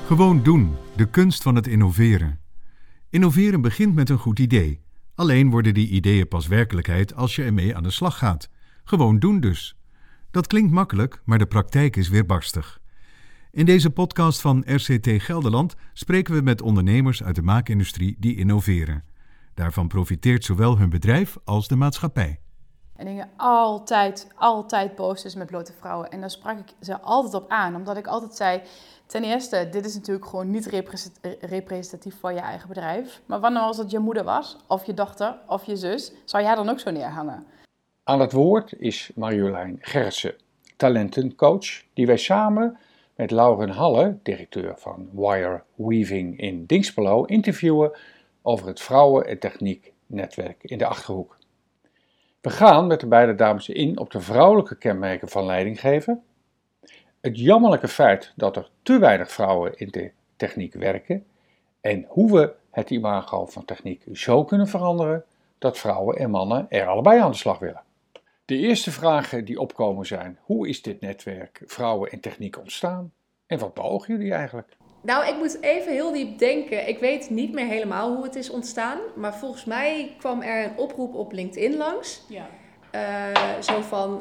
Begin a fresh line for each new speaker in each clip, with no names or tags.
Gewoon doen, de kunst van het innoveren. Innoveren begint met een goed idee. Alleen worden die ideeën pas werkelijkheid als je ermee aan de slag gaat. Gewoon doen dus. Dat klinkt makkelijk, maar de praktijk is weerbarstig. In deze podcast van RCT Gelderland spreken we met ondernemers uit de maakindustrie die innoveren. Daarvan profiteert zowel hun bedrijf als de maatschappij.
En dingen altijd posters met blote vrouwen. En daar sprak ik ze altijd op aan, omdat ik altijd zei, ten eerste, dit is natuurlijk gewoon niet representatief voor je eigen bedrijf. Maar wanneer als het je moeder was, of je dochter, of je zus, zou jij dan ook zo neerhangen?
Aan het woord is Marjolein Gerritsen, talentencoach, die wij samen met Lauren Halle, directeur van Wire Weaving in Dinxperlo, interviewen over het vrouwen- en technieknetwerk in de Achterhoek. We gaan met de beide dames in op de vrouwelijke kenmerken van leidinggeven, het jammerlijke feit dat er te weinig vrouwen in de techniek werken en hoe we het imago van techniek zo kunnen veranderen dat vrouwen en mannen er allebei aan de slag willen. De eerste vragen die opkomen zijn: hoe is dit netwerk vrouwen en techniek ontstaan en wat beogen jullie eigenlijk?
Nou, ik moet even heel diep denken. Ik weet niet meer helemaal hoe het is ontstaan. Maar volgens mij kwam er een oproep op LinkedIn langs.
Ja.
Zo van,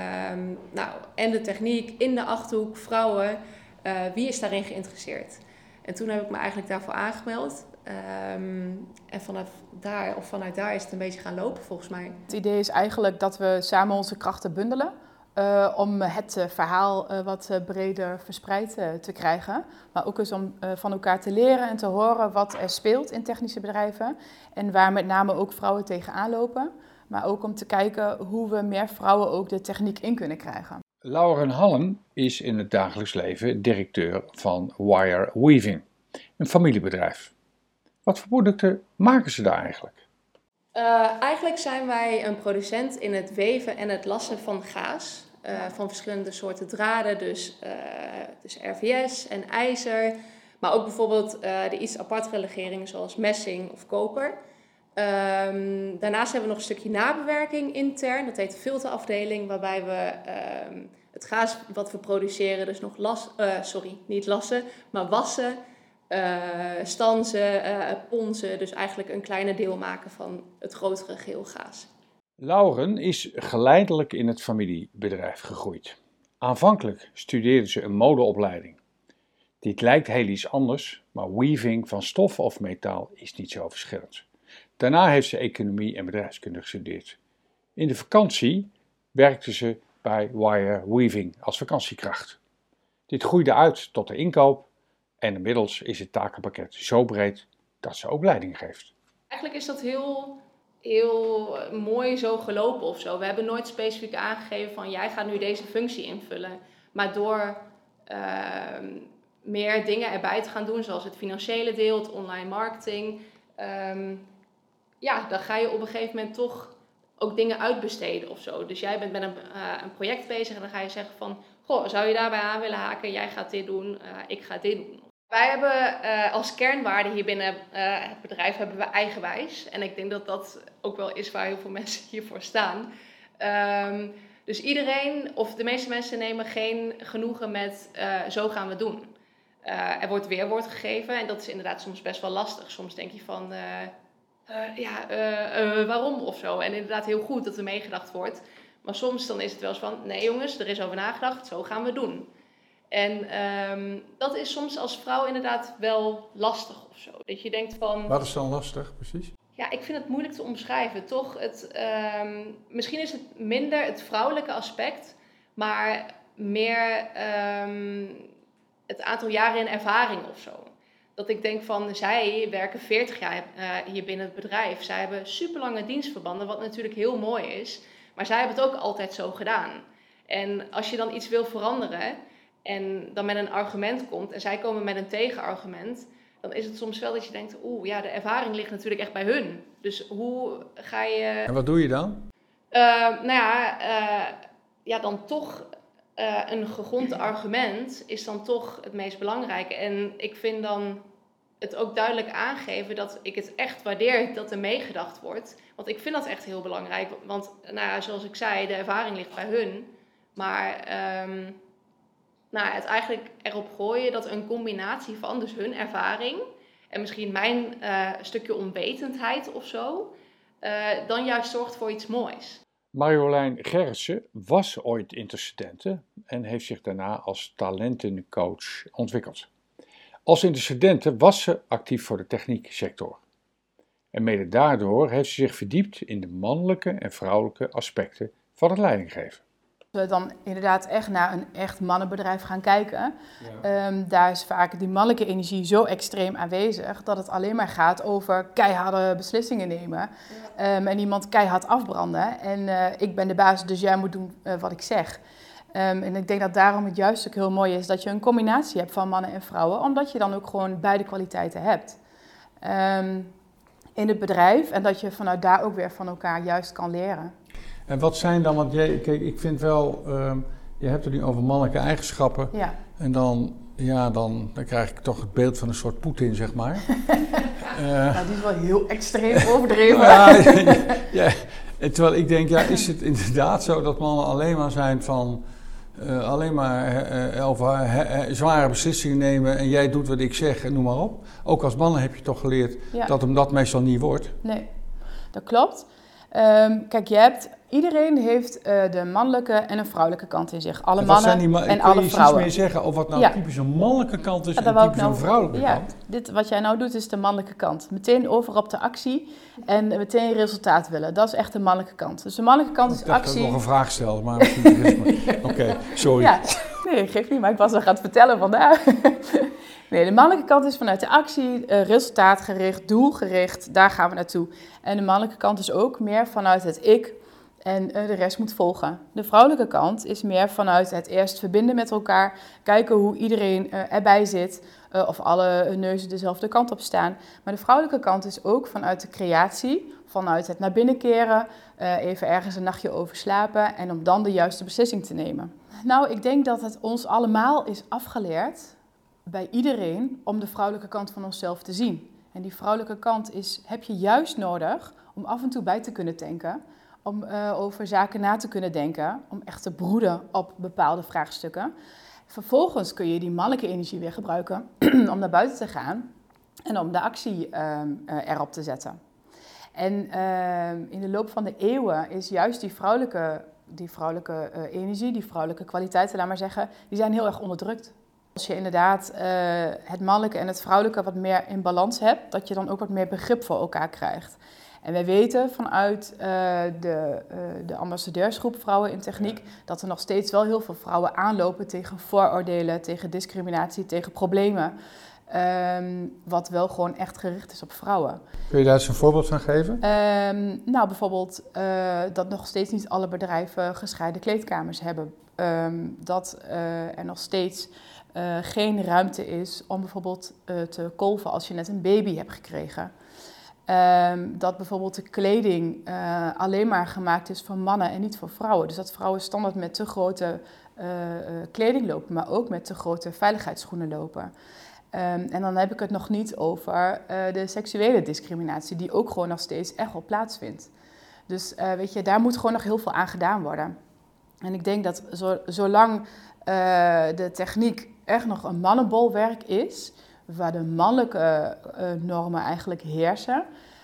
en de techniek in de Achterhoek, vrouwen. Wie is daarin geïnteresseerd? En toen heb ik me eigenlijk daarvoor aangemeld. En vanuit daar is het een beetje gaan lopen volgens mij.
Het idee is eigenlijk dat we samen onze krachten bundelen. Om het verhaal wat breder verspreid te krijgen. Maar ook eens om van elkaar te leren en te horen wat er speelt in technische bedrijven. En waar met name ook vrouwen tegenaan lopen. Maar ook om te kijken hoe we meer vrouwen ook de techniek in kunnen krijgen.
Lauren Halle is in het dagelijks leven directeur van Wire Weaving, een familiebedrijf. Wat voor producten maken ze daar eigenlijk?
Eigenlijk zijn wij een producent in het weven en het lassen van gaas. Van verschillende soorten draden, dus RVS en ijzer. Maar ook bijvoorbeeld de iets apartere legeringen zoals messing of koper. Daarnaast hebben we nog een stukje nabewerking intern. Dat heet de filterafdeling, waarbij we het gaas wat we produceren dus nog niet lassen, maar wassen, stanzen, ponsen. Dus eigenlijk een kleiner deel maken van het grotere geheel gaas.
Lauren is geleidelijk in het familiebedrijf gegroeid. Aanvankelijk studeerde ze een modeopleiding. Dit lijkt heel iets anders, maar weaving van stof of metaal is niet zo verschillend. Daarna heeft ze economie en bedrijfskunde gestudeerd. In de vakantie werkte ze bij Wire Weaving als vakantiekracht. Dit groeide uit tot de inkoop en inmiddels is het takenpakket zo breed dat ze ook leiding geeft.
Eigenlijk is dat heel mooi zo gelopen of zo. We hebben nooit specifiek aangegeven van jij gaat nu deze functie invullen. Maar door meer dingen erbij te gaan doen, zoals het financiële deel, het online marketing, dan ga je op een gegeven moment toch ook dingen uitbesteden of zo. Dus jij bent met een project bezig en dan ga je zeggen van, goh, zou je daarbij aan willen haken? Jij gaat dit doen, ik ga dit doen. Wij hebben als kernwaarde hier binnen het bedrijf hebben we eigenwijs. En ik denk dat dat ook wel is waar heel veel mensen hiervoor staan. Dus iedereen, of de meeste mensen nemen geen genoegen met zo gaan we het doen. Er wordt weerwoord gegeven en dat is inderdaad soms best wel lastig. Soms denk je van, waarom of zo. En inderdaad heel goed dat er meegedacht wordt. Maar soms dan is het wel eens van, nee jongens, er is over nagedacht, zo gaan we het doen. En dat is soms als vrouw inderdaad wel lastig of zo. Dat je denkt van...
Wat is dan lastig, precies?
Ja, ik vind het moeilijk te omschrijven. Toch, misschien is het minder het vrouwelijke aspect, maar meer het aantal jaren in ervaring of zo. Dat ik denk van, zij werken 40 jaar hier binnen het bedrijf. Zij hebben superlange dienstverbanden, wat natuurlijk heel mooi is. Maar zij hebben het ook altijd zo gedaan. En als je dan iets wil veranderen en dan met een argument komt en zij komen met een tegenargument, dan is het soms wel dat je denkt, de ervaring ligt natuurlijk echt bij hun. Dus hoe ga je...
En wat doe je dan?
Dan toch een gegrond argument is dan toch het meest belangrijke. En ik vind dan het ook duidelijk aangeven dat ik het echt waardeer dat er meegedacht wordt. Want ik vind dat echt heel belangrijk. Want zoals ik zei, de ervaring ligt bij hun. Maar het eigenlijk erop gooien dat een combinatie van dus hun ervaring en misschien mijn stukje onwetendheid of zo, dan juist zorgt voor iets moois.
Marjolein Gerritsen was ooit interstudente en heeft zich daarna als talentencoach ontwikkeld. Als interstudente was ze actief voor de technieksector. En mede daardoor heeft ze zich verdiept in de mannelijke en vrouwelijke aspecten van het leidinggeven.
Als we dan inderdaad echt naar een echt mannenbedrijf gaan kijken, daar is vaak die mannelijke energie zo extreem aanwezig dat het alleen maar gaat over keiharde beslissingen nemen en iemand keihard afbranden. En ik ben de baas, dus jij moet doen wat ik zeg. En ik denk dat daarom het juist ook heel mooi is dat je een combinatie hebt van mannen en vrouwen, omdat je dan ook gewoon beide kwaliteiten hebt in het bedrijf en dat je vanuit daar ook weer van elkaar juist kan leren.
En wat zijn dan, want kijk, ik vind wel, je hebt het nu over mannelijke eigenschappen.
Ja.
En dan krijg ik toch het beeld van een soort Poetin, zeg maar.
Nou, die is wel heel extreem overdreven.
Ja, terwijl ik denk, is het inderdaad zo dat mannen alleen maar zijn van... alleen maar zware beslissingen nemen en jij doet wat ik zeg en noem maar op. Ook als mannen heb je toch geleerd dat hem dat meestal niet wordt.
Nee, dat klopt. Kijk, iedereen heeft de mannelijke en een vrouwelijke kant in zich. Alle mannen en alle vrouwen. Kun je iets meer zeggen over wat nou typisch een mannelijke kant is en typisch een vrouwelijke kant? Dit, wat jij nou doet is de mannelijke kant. Meteen over op de actie en meteen resultaat willen. Dat is echt de mannelijke kant. Dus de mannelijke kant is actie.
Ik dacht dat ik nog een vraag stelde, maar misschien Oké, sorry.
Ja, nee, geeft niet, maar ik was al gaan het vertellen vandaar. Nee, de mannelijke kant is vanuit de actie, resultaatgericht, doelgericht, daar gaan we naartoe. En de mannelijke kant is ook meer vanuit het ik en de rest moet volgen. De vrouwelijke kant is meer vanuit het eerst verbinden met elkaar, kijken hoe iedereen erbij zit, of alle neuzen dezelfde kant op staan. Maar de vrouwelijke kant is ook vanuit de creatie, vanuit het naar binnen keren, even ergens een nachtje over slapen en om dan de juiste beslissing te nemen. Nou, ik denk dat het ons allemaal is afgeleerd, bij iedereen, om de vrouwelijke kant van onszelf te zien. En die vrouwelijke kant heb je juist nodig om af en toe bij te kunnen tanken, om over zaken na te kunnen denken, om echt te broeden op bepaalde vraagstukken. Vervolgens kun je die mannelijke energie weer gebruiken om naar buiten te gaan en om de actie erop te zetten. En in de loop van de eeuwen is juist die vrouwelijke energie, die vrouwelijke kwaliteiten, laat maar zeggen, die zijn heel erg onderdrukt. Als je inderdaad het mannelijke en het vrouwelijke wat meer in balans hebt, dat je dan ook wat meer begrip voor elkaar krijgt. En wij weten vanuit de ambassadeursgroep Vrouwen in Techniek dat er nog steeds wel heel veel vrouwen aanlopen tegen vooroordelen, tegen discriminatie, tegen problemen. Wat wel gewoon echt gericht is op vrouwen.
Kun je daar eens een voorbeeld van geven?
Nou, bijvoorbeeld dat nog steeds niet alle bedrijven gescheiden kleedkamers hebben. Dat er nog steeds geen ruimte is om bijvoorbeeld te kolven als je net een baby hebt gekregen. Dat bijvoorbeeld de kleding alleen maar gemaakt is voor mannen en niet voor vrouwen. Dus dat vrouwen standaard met te grote kleding lopen, maar ook met te grote veiligheidsschoenen lopen. En dan heb ik het nog niet over de seksuele discriminatie, die ook gewoon nog steeds echt wel plaatsvindt. Dus weet je, daar moet gewoon nog heel veel aan gedaan worden. En ik denk dat zolang de techniek echt nog een mannenbolwerk is, waar de mannelijke normen eigenlijk heersen,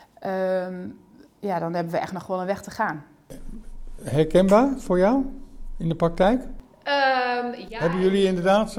dan hebben we echt nog wel een weg te gaan.
Herkenbaar voor jou in de praktijk?
Ja.
Hebben jullie inderdaad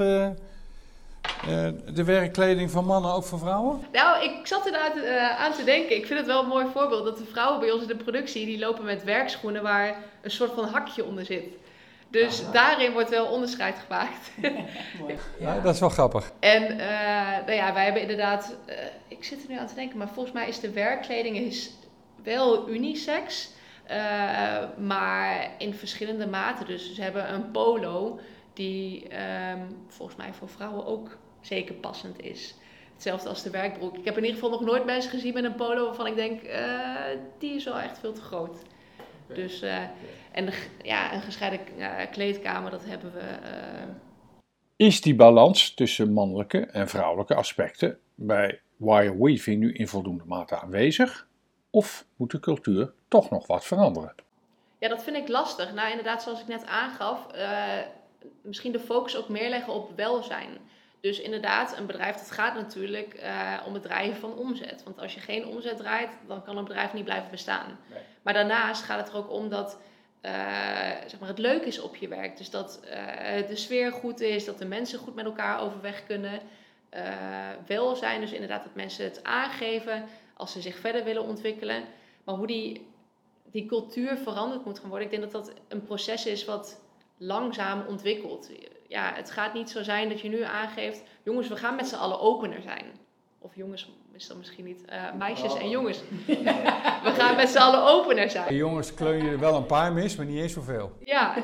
de werkkleding van mannen ook voor vrouwen?
Nou, ik zat inderdaad aan te denken. Ik vind het wel een mooi voorbeeld dat de vrouwen bij ons in de productie, die lopen met werkschoenen waar een soort van hakje onder zit. Dus daarin wordt wel onderscheid gemaakt.
Mooi.
Ja, dat is wel grappig.
En wij hebben inderdaad, ik zit er nu aan te denken, maar volgens mij is de werkkleding wel unisex. Maar in verschillende maten. Dus ze hebben een polo die volgens mij voor vrouwen ook zeker passend is. Hetzelfde als de werkbroek. Ik heb in ieder geval nog nooit mensen gezien met een polo waarvan ik denk, die is wel echt veel te groot. Okay. Dus, en een gescheiden kleedkamer, dat hebben we.
Is die balans tussen mannelijke en vrouwelijke aspecten bij wire weaving nu in voldoende mate aanwezig? Of moet de cultuur toch nog wat veranderen?
Ja, dat vind ik lastig. Nou, inderdaad, zoals ik net aangaf, misschien de focus ook meer leggen op welzijn. Dus inderdaad, een bedrijf, dat gaat natuurlijk om het draaien van omzet. Want als je geen omzet draait, dan kan een bedrijf niet blijven bestaan. Nee. Maar daarnaast gaat het er ook om dat zeg maar het leuk is op je werk. Dus dat de sfeer goed is, dat de mensen goed met elkaar overweg kunnen. Welzijn, dus inderdaad dat mensen het aangeven als ze zich verder willen ontwikkelen. Maar hoe die cultuur veranderd moet gaan worden, ik denk dat dat een proces is wat langzaam ontwikkelt. Ja, het gaat niet zo zijn dat je nu aangeeft, jongens, we gaan met z'n allen opener zijn. Of jongens, is dat misschien niet, meisjes en jongens. We gaan met z'n allen opener zijn.
De jongens kleun je er wel een paar mis, maar niet eens zoveel.
Ja.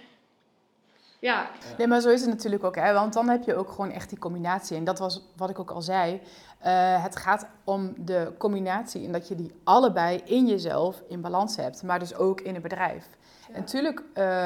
Ja.
Nee, maar zo is het natuurlijk ook, hè? Want dan heb je ook gewoon echt die combinatie. En dat was wat ik ook al zei. Het gaat om de combinatie en dat je die allebei in jezelf in balans hebt, maar dus ook in een bedrijf. Ja. En natuurlijk,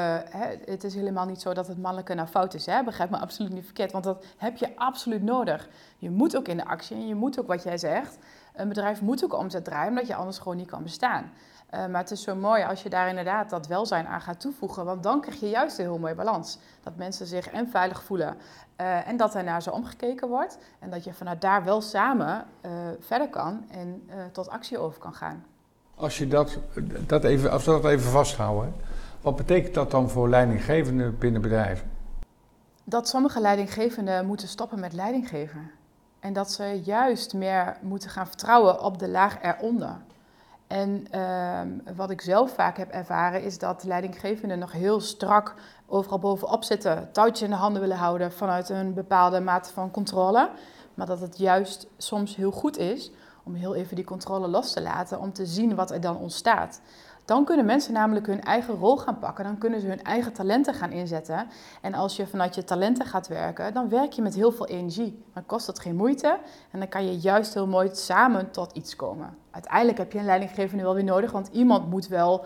het is helemaal niet zo dat het mannelijke nou fout is, hè? Begrijp me absoluut niet verkeerd, want dat heb je absoluut nodig. Je moet ook in de actie en je moet ook, wat jij zegt, een bedrijf moet ook omzet draaien, omdat je anders gewoon niet kan bestaan. Maar het is zo mooi als je daar inderdaad dat welzijn aan gaat toevoegen, want dan krijg je juist een heel mooie balans. Dat mensen zich en veilig voelen en dat er naar ze omgekeken wordt. En dat je vanuit daar wel samen verder kan en tot actie over kan gaan.
Als we dat even vasthouden, hè? Wat betekent dat dan voor leidinggevenden binnen bedrijven?
Dat sommige leidinggevenden moeten stoppen met leidinggeven. En dat ze juist meer moeten gaan vertrouwen op de laag eronder. En wat ik zelf vaak heb ervaren is dat leidinggevenden nog heel strak overal bovenop zitten, touwtje in de handen willen houden vanuit een bepaalde mate van controle. Maar dat het juist soms heel goed is om heel even die controle los te laten, om te zien wat er dan ontstaat. Dan kunnen mensen namelijk hun eigen rol gaan pakken, dan kunnen ze hun eigen talenten gaan inzetten. En als je vanuit je talenten gaat werken, dan werk je met heel veel energie. Dan kost het geen moeite en dan kan je juist heel mooi samen tot iets komen. Uiteindelijk heb je een leidinggevende wel weer nodig, want iemand moet wel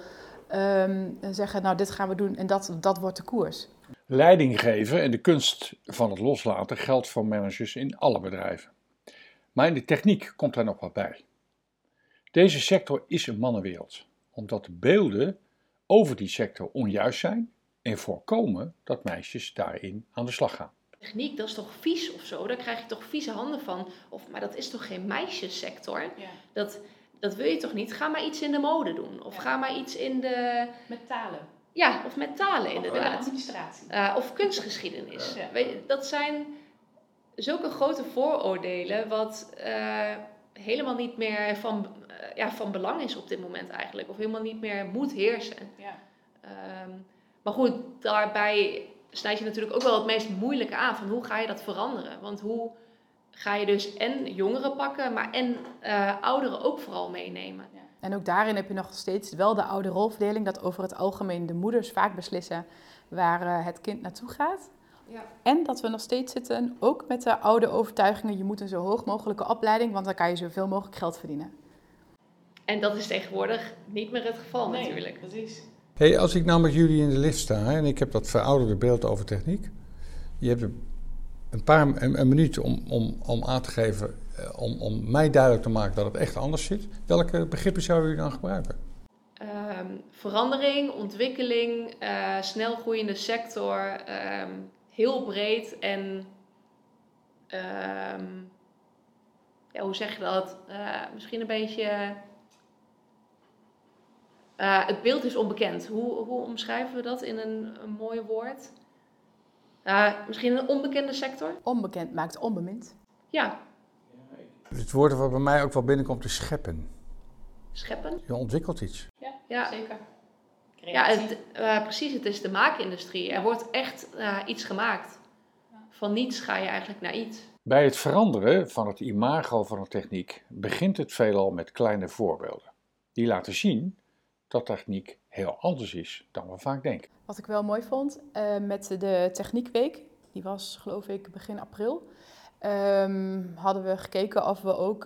zeggen, nou dit gaan we doen en dat wordt de koers.
Leiding geven en de kunst van het loslaten geldt voor managers in alle bedrijven. Maar in de techniek komt daar nog wat bij. Deze sector is een mannenwereld, omdat de beelden over die sector onjuist zijn en voorkomen dat meisjes daarin aan de slag gaan.
Techniek, dat is toch vies of zo? Daar krijg je toch vieze handen van? Maar dat is toch geen meisjessector? Ja. Dat wil je toch niet? Ga maar iets in de mode doen. Of ga maar iets in de...
Met talen.
Ja, of met talen inderdaad.
Of administratie.
Of kunstgeschiedenis. Ja. Weet je, dat zijn zulke grote vooroordelen wat helemaal niet meer van belang is op dit moment eigenlijk. Of helemaal niet meer moet heersen. Ja. Maar goed, daarbij snijd je natuurlijk ook wel het meest moeilijke aan. Van hoe ga je dat veranderen? Want hoe ga je dus en jongeren pakken, maar en ouderen ook vooral meenemen. Ja.
En ook daarin heb je nog steeds wel de oude rolverdeling, dat over het algemeen de moeders vaak beslissen waar het kind naartoe gaat. Ja. En dat we nog steeds zitten, ook met de oude overtuigingen, je moet een zo hoog mogelijke opleiding, want dan kan je zoveel mogelijk geld verdienen.
En dat is tegenwoordig niet meer het geval natuurlijk.
Precies.
Hey, als ik nou met jullie in de lift sta en ik heb dat verouderde beeld over techniek. Je hebt een minuut om aan te geven, om mij duidelijk te maken dat het echt anders zit. Welke begrippen zouden jullie dan gebruiken?
Verandering, ontwikkeling, snel groeiende sector, heel breed en hoe zeg je dat? Misschien een beetje... het beeld is onbekend. Hoe omschrijven we dat in een mooi woord? Misschien een onbekende sector?
Onbekend maakt onbemind.
Ja.
Het woord wat bij mij ook wel binnenkomt is scheppen.
Scheppen?
Je ontwikkelt iets.
Ja.
Zeker.
Ja, precies. Het is de maakindustrie. Er wordt echt iets gemaakt. Van niets ga je eigenlijk naar iets.
Bij het veranderen van het imago van een techniek begint het veelal met kleine voorbeelden. Die laten zien dat techniek heel anders is dan we vaak denken.
Wat ik wel mooi vond met de Techniekweek, die was geloof ik begin april, hadden we gekeken of we ook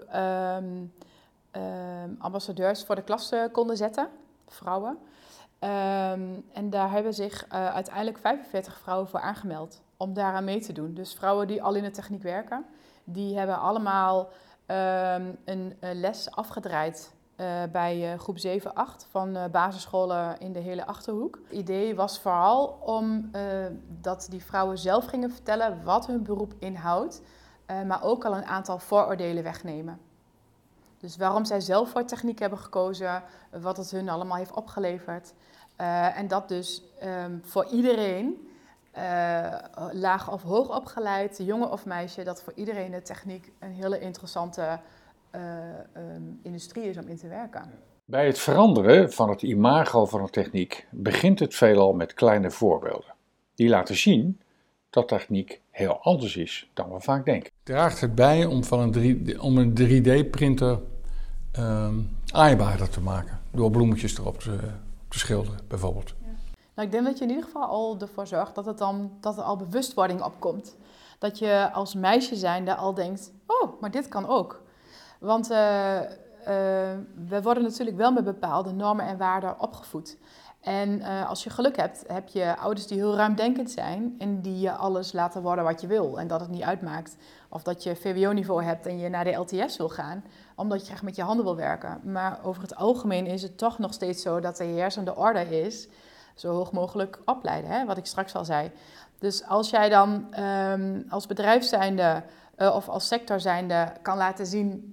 ambassadeurs voor de klas konden zetten, vrouwen. En daar hebben zich uiteindelijk 45 vrouwen voor aangemeld om daaraan mee te doen. Dus vrouwen die al in de techniek werken, die hebben allemaal een les afgedraaid bij groep 7, 8 van basisscholen in de hele Achterhoek. Het idee was vooral om dat die vrouwen zelf gingen vertellen wat hun beroep inhoudt, maar ook al een aantal vooroordelen wegnemen. Dus waarom zij zelf voor techniek hebben gekozen, wat het hun allemaal heeft opgeleverd. En dat dus voor iedereen, laag of hoog opgeleid, jongen of meisje, dat voor iedereen de techniek een hele interessante industrie is om in te werken.
Bij het veranderen van het imago van een techniek begint het veelal met kleine voorbeelden. Die laten zien dat techniek heel anders is dan we vaak denken.
Draagt het bij om een 3D-printer aaibaarder te maken? Door bloemetjes erop te schilderen, bijvoorbeeld.
Ja. Nou, ik denk dat je in ieder geval al ervoor zorgt dat er al bewustwording opkomt. Dat je als meisje zijnde al denkt, oh, maar dit kan ook. Want we worden natuurlijk wel met bepaalde normen en waarden opgevoed. En als je geluk hebt, heb je ouders die heel ruimdenkend zijn en die je alles laten worden wat je wil en dat het niet uitmaakt. Of dat je VWO-niveau hebt en je naar de LTS wil gaan, omdat je graag met je handen wil werken. Maar over het algemeen is het toch nog steeds zo dat de heersende orde is zo hoog mogelijk opleiden, hè? Wat ik straks al zei. Dus als jij dan als bedrijf zijnde of als sector zijnde kan laten zien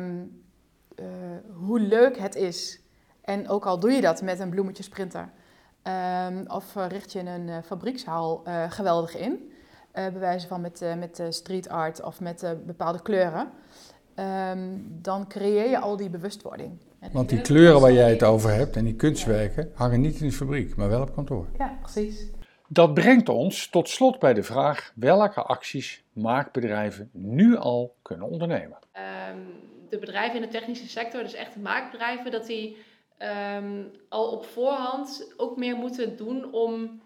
hoe leuk het is. En ook al doe je dat met een bloemetjesprinter of richt je een fabriekshal geweldig in, bij wijze van met street art of met bepaalde kleuren, dan creëer je al die bewustwording.
Want die kleuren waar jij het over hebt en die kunstwerken hangen niet in de fabriek, maar wel op kantoor.
Ja, precies.
Dat brengt ons tot slot bij de vraag welke acties maakbedrijven nu al kunnen ondernemen.
De bedrijven in de technische sector, dus echt de maakbedrijven, dat die al op voorhand ook meer moeten doen om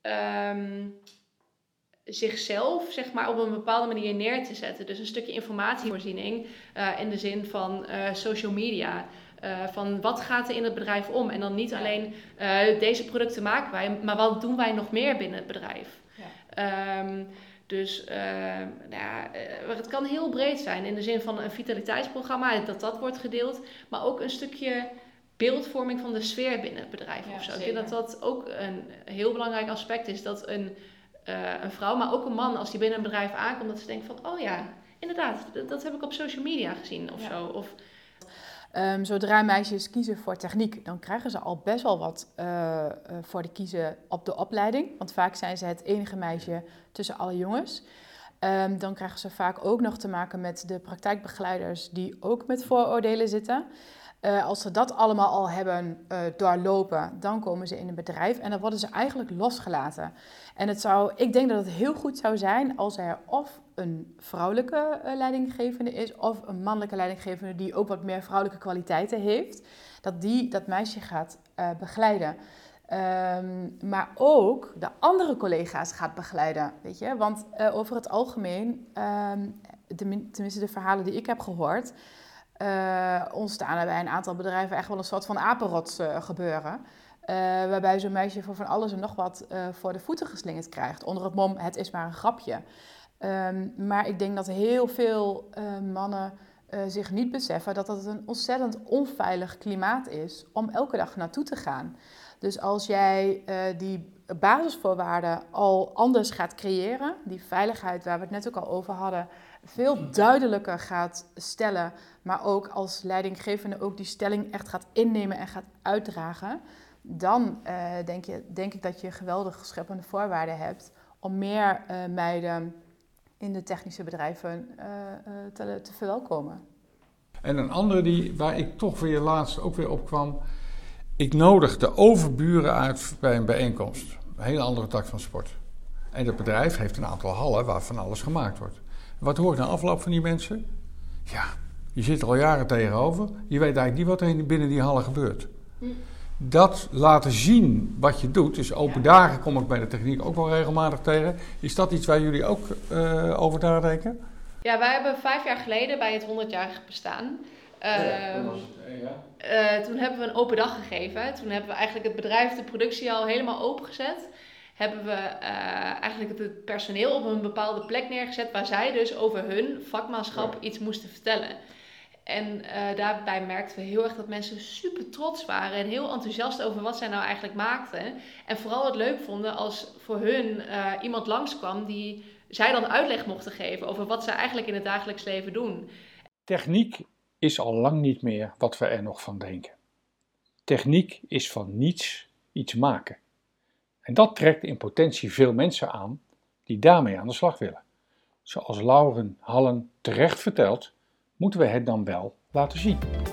zichzelf, zeg maar, op een bepaalde manier neer te zetten. Dus een stukje informatievoorziening in de zin van social media. Van wat gaat er in het bedrijf om? En dan niet alleen deze producten maken wij, maar wat doen wij nog meer binnen het bedrijf? Ja. Het kan heel breed zijn in de zin van een vitaliteitsprogramma, dat wordt gedeeld. Maar ook een stukje beeldvorming van de sfeer binnen het bedrijf. Ja, of zo. Ik denk dat dat ook een heel belangrijk aspect is. Dat een vrouw, maar ook een man, als die binnen een bedrijf aankomt, dat ze denkt van, oh ja, inderdaad, dat heb ik op social media gezien of zo. Of,
zodra meisjes kiezen voor techniek, dan krijgen ze al best wel wat voor de kiezen op de opleiding. Want vaak zijn ze het enige meisje tussen alle jongens. Dan krijgen ze vaak ook nog te maken met de praktijkbegeleiders die ook met vooroordelen zitten. Als ze dat allemaal al hebben doorlopen, dan komen ze in een bedrijf en dan worden ze eigenlijk losgelaten. En ik denk dat het heel goed zou zijn als er of een vrouwelijke leidinggevende is of een mannelijke leidinggevende die ook wat meer vrouwelijke kwaliteiten heeft, dat meisje gaat begeleiden. Maar ook de andere collega's gaat begeleiden, weet je. Want over het algemeen, tenminste de verhalen die ik heb gehoord, ontstaan er bij een aantal bedrijven echt wel een soort van apenrots gebeuren. Waarbij zo'n meisje voor van alles en nog wat voor de voeten geslingerd krijgt. Onder het mom, het is maar een grapje. Maar ik denk dat heel veel mannen zich niet beseffen dat het een ontzettend onveilig klimaat is om elke dag naartoe te gaan. Dus als jij die basisvoorwaarden al anders gaat creëren, die veiligheid waar we het net ook al over hadden, veel duidelijker gaat stellen, maar ook als leidinggevende ook die stelling echt gaat innemen en gaat uitdragen, dan denk ik dat je geweldig scheppende voorwaarden hebt om meer meiden in de technische bedrijven te verwelkomen.
En een andere waar ik toch weer laatst ook weer op kwam. Ik nodig de overburen uit bij een bijeenkomst. Een hele andere tak van sport. En dat bedrijf heeft een aantal hallen waar van alles gemaakt wordt. Wat hoor ik na afloop van die mensen? Ja, je zit er al jaren tegenover. Je weet eigenlijk niet wat er binnen die hallen gebeurt. Dat laten zien wat je doet. Dus open dagen kom ik bij de techniek ook wel regelmatig tegen. Is dat iets waar jullie ook over nadenken?
Ja, wij hebben 5 jaar geleden bij het 100-jarig bestaan. Toen hebben we een open dag gegeven. Toen hebben we eigenlijk het bedrijf, de productie al helemaal opengezet. Hebben we eigenlijk het personeel op een bepaalde plek neergezet waar zij dus over hun vakmanschap iets moesten vertellen. En daarbij merkten we heel erg dat mensen super trots waren en heel enthousiast over wat zij nou eigenlijk maakten. En vooral het leuk vonden als voor hun iemand langskwam die zij dan uitleg mochten geven over wat zij eigenlijk in het dagelijks leven doen.
Techniek is al lang niet meer wat we er nog van denken. Techniek is van niets iets maken. En dat trekt in potentie veel mensen aan die daarmee aan de slag willen. Zoals Lauren Hallen terecht vertelt, moeten we het dan wel laten zien.